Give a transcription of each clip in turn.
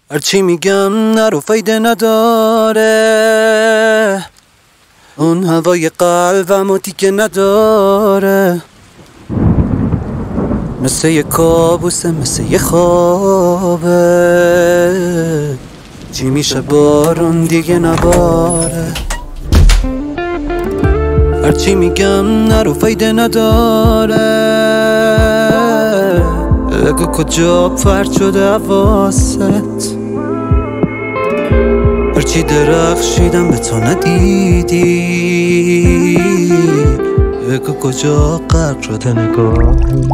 هرچی میگم نرو فایده نداره، اون هوای قلبم و دیگه نداره. مثل یه کابوسه، مثل یه خوابه، چی میشه بارون دیگه نباره. هرچی میگم نرو فایده نداره، بگو کجا پرت شده حواست. هرچی درخشیدم به تو ندیدی، بگو کجا غرق شده نگاهی.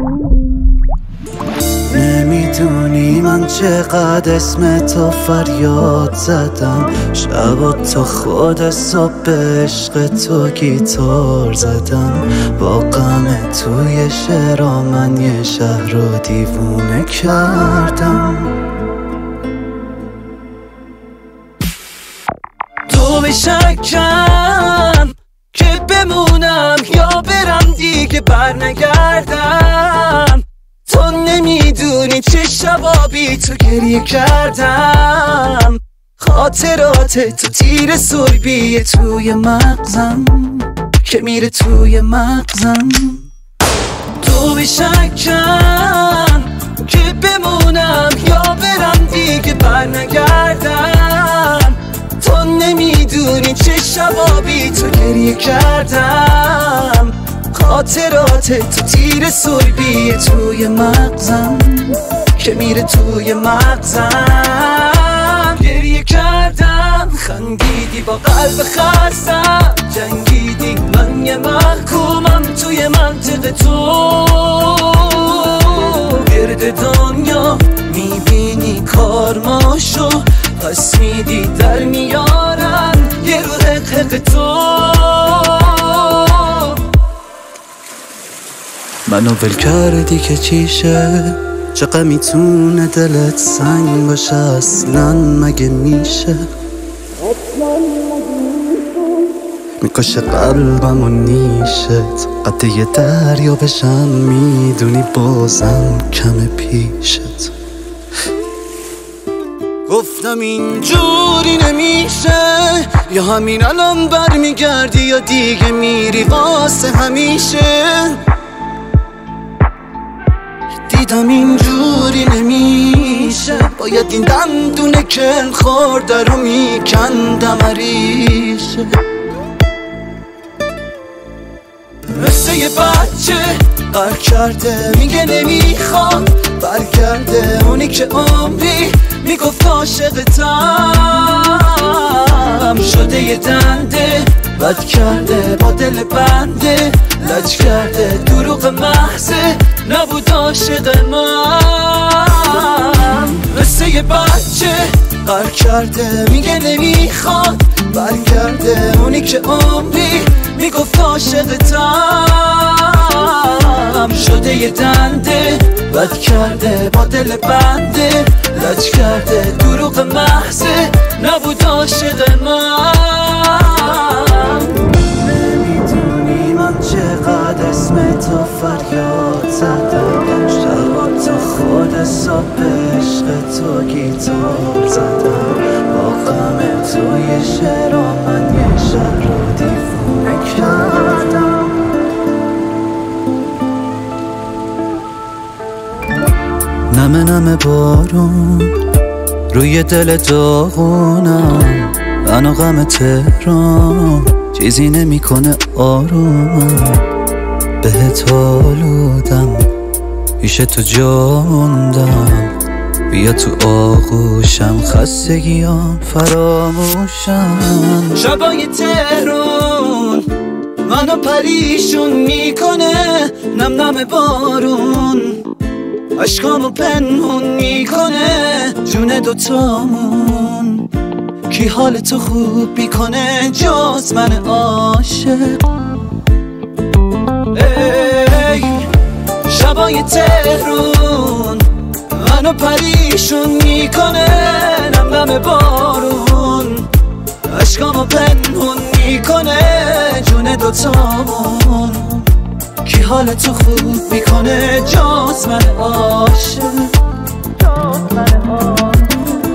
نمیدونی من چقدر اسم تو فریاد زدم، شبا تا خود صبح عشق تو گیتار زدم. با غم توی شعرها من یه شهر رو دیوونه کردم. تو به شکم که بمونم یا برم دیگه بر نگردم. تو نمیدونی چه شبا بی تو گریه کردم. خاطرات تو تیر سربیه توی مغزم که میره توی مغزم. تو به شکم که بمونم یا برم دیگه بر نگردم. تو نمیدونی چه شبا بی تو گریه کردم. خاطرات تو تیر سربیه توی مغزم که میره توی مغزم. گریه کردم، خندیدی با قلب خستم، جنگیدی من یه محکومم توی منطقه تو. گرد دنیا میبینی کارماشو، پس میدی در میارن یه رو حق تو. منو ول کردی که چیشه، چقدر میتونه دلت سنگ باشه اصلا مگه میشه. میکشه قلبم و نیشت، قد یه دریا بشم میدونی بازم کم پیشت. گفتم اینجوری نمیشه، یا همین الان برمیگردی یا دیگه میری واسه همیشه. دیدم اینجوری نمیشه، باید این دندونه که خورده رو میکندم ریشه. مثل یه بچه قهر کرده میگه نمیخواد برگرده، اونی که عمری میگفت عاشقتم. شده یه دنده بد کرده با دل بنده، لج کرده دروغ محضه نبود عاشق من. مثل یه بچه قهر کرده میگه نمیخواد برگرده، اونی که عمری میگفت عاشقتم. شده یه دنده بد کرده با دل بنده، لج کرده دروغ محضه نبود عاشق من. نمیدونی من چقدر اسم تو فریاد زدم، شبا تا خود صبح عشق تو گیتار زدم. با غم توی شعرها من یه شهر رو دیوونه کردم. نمه نمه بارون روی دل داغونم، من و غم تهران چیزی نمیکنه آرومم. بهت آلودم پیش تو جا موندم، بیا تو آغوشم خستگیام فراموشم. شبای تهران منو پریشون میکنه، نم نم بارون عشقامو پنهون میکنه. جون دوتامون کی حال تو خوب میکنه جز من عاشق. ای شبای تهرون منو پریشون میکنه، نم نم بارون عشقامو پنهون میکنه. جون دوتامون کی حال تو خوب میکنه جز من عاشق.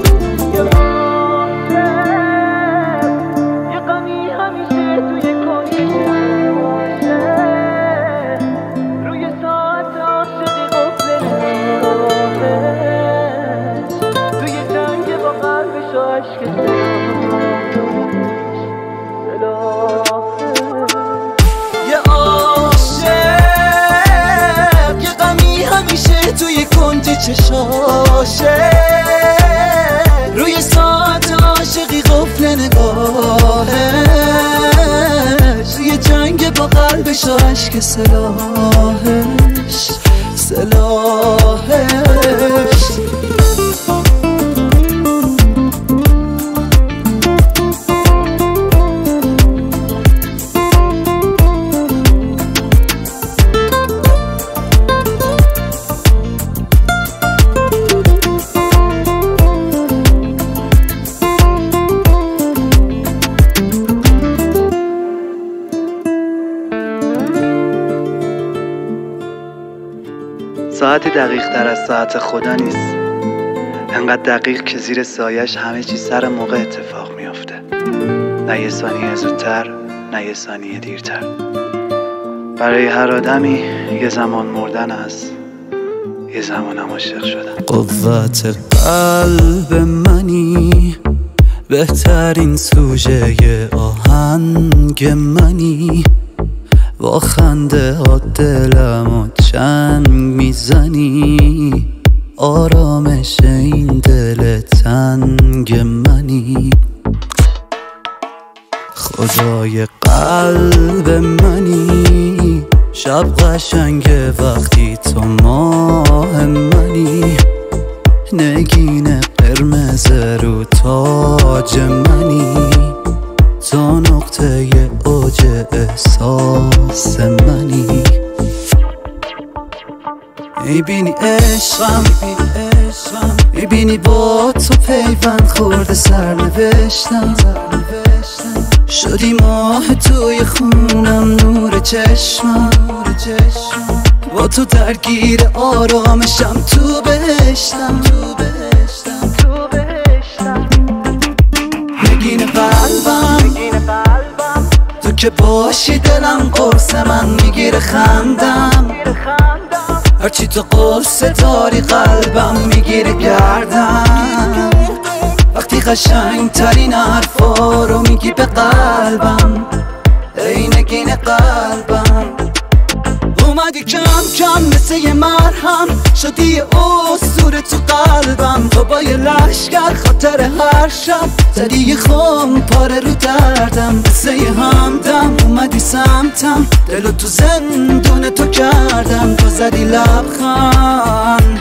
خندش و عشق سلاحش ساعتی دقیق تر از ساعت خدا نیست، انقدر دقیق که زیر سایش همه چی سر موقع اتفاق میافته، نه یه ثانیه زودتر نه یه ثانیه دیرتر. برای هر آدمی یه زمان مردن است، یه زمانم عاشق شدن. قوت قلب منی، بهترین سوژه آهنگ منی، با خنده ها دلمو چنگ میزنی، آرامش این دل تنگ منی. خدای قلب منی، شب قشنگه وقتی تو ماه منی، نگین قرمز رو تاج منی، تو نقطه اوج احساس منی. میبینی عشقم، میبینی با تو پیوند خورده سرنوشتم، شدی ماه توی خونم، نور چشمم، با تو درگیر آرامشم، تو بهشتم. نگین قلبم تو که باشی دلم قرص من میگیره خندم، هرچی تو قرص داری قلبم میگیره گردم، وقتی قشنگ ترین حرفا رو میگی به قلبم، ای نگین قلبم. اومدی کم کم مثل یه مرهم، شدی اسطوره تو قلبم، تو با یه لشگر خاطر هر شب زدی یه خم پاره رو دردم، مثل یه همدم اومدی سمتم، دلو تو زندون تو کردم، تو زدی لبخند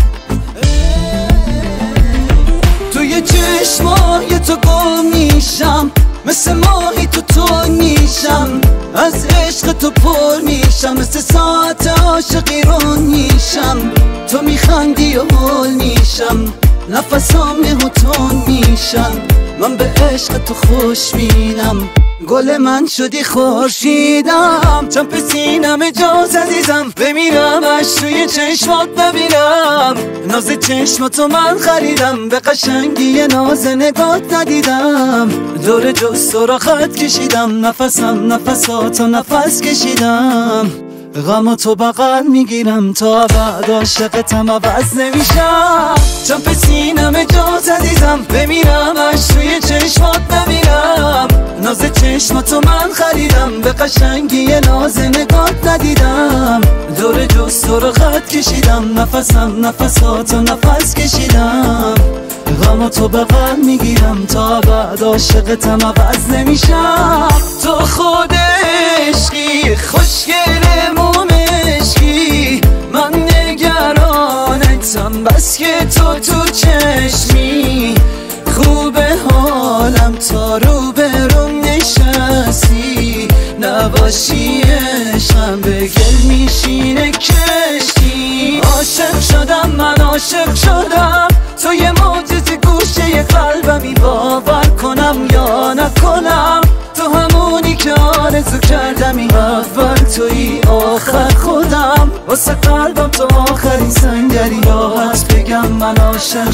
توی چشمای تو گم میشم، مثل ماهی تو میشم، از عشق تو پر میشم، مثل ساعت عاشقی رون میشم، تو میخندی و حل میشم، نفسام تون میشم، من به عشق تو خوش بینم، گل من شدی خورشیدم، چمپ سینم اجاز عزیزم، بمیرم اش توی چشمات ببینم، ناز چشماتو من خریدم، به قشنگی ناز نگات ندیدم، دور جست را خط کشیدم، نفساتو نفس کشیدم، غم تو بغل میگیرم، تا بعد عاشقتم عوض نمیشم، چمپ سینم اجاز عزیزم، بمیرم اش توی چشمات ببینم، ناز چشماتو من خریدم، به قشنگی ناز نگات ندیدم، دور جست رو خط کشیدم، نفساتو نفس کشیدم، غم تو بغل میگیرم، تا بعد عاشقتم عوض نمیشم، تو خود عشقی خوشگل مومشکی، من نگرانتم بس که تو چشمی، خوبه حالم تا رو برم نشستی، نباشی عشقم به گل میشینه کشتی، عاشق شدم من عاشق شدم، تو یه معجزه گوشه قلبمی، باور کنم یا نکنم، تو همونی که آرزو کردمی، اول توی آخر خودم، واسه قلبم تو آخرین سنگری، راحت بگم من عاشق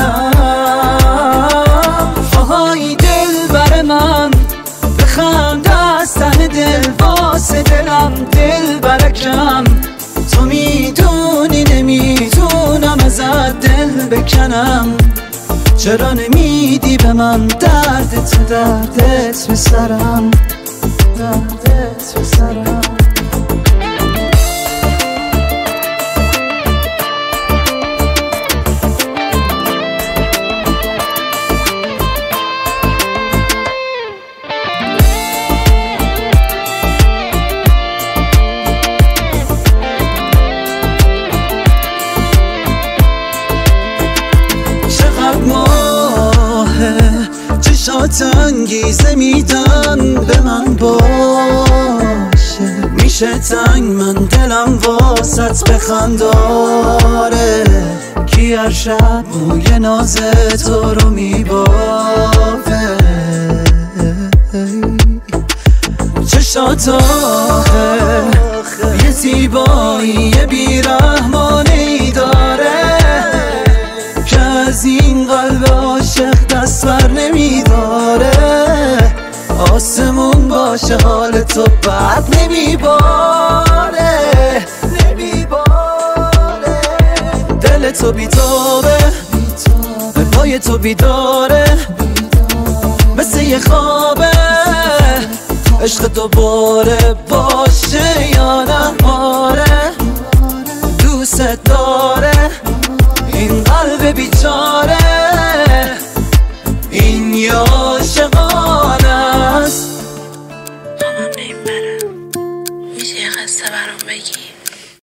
شدم. آهای دل بر من بخند از ته دل، واسه دلم دل برکم، تو میدونی نمیتونم ازت دل بکنم، چرا نمیدی به من دردت به سرم، دردت به سرم. انگیزه میدن به من باشه. میشه تنگ من دلم واسط بخنداره، کی هر شب موی ناز تو رو میبافه. چشات آخه یه زیبایی بیرحمانی داره که از این قلب عاشق دست بر نمیداره. آسمون باشه حال تو بد نمیباره، دل تو بیتابه به پای تو بیداره، مثل یه خوابه عشق دوباره باشه یا نه. آره دوست داره این قلب بیچاره، این یه عاشقانه است. مامان بیم برم، میشه یه قصه برام بگی؟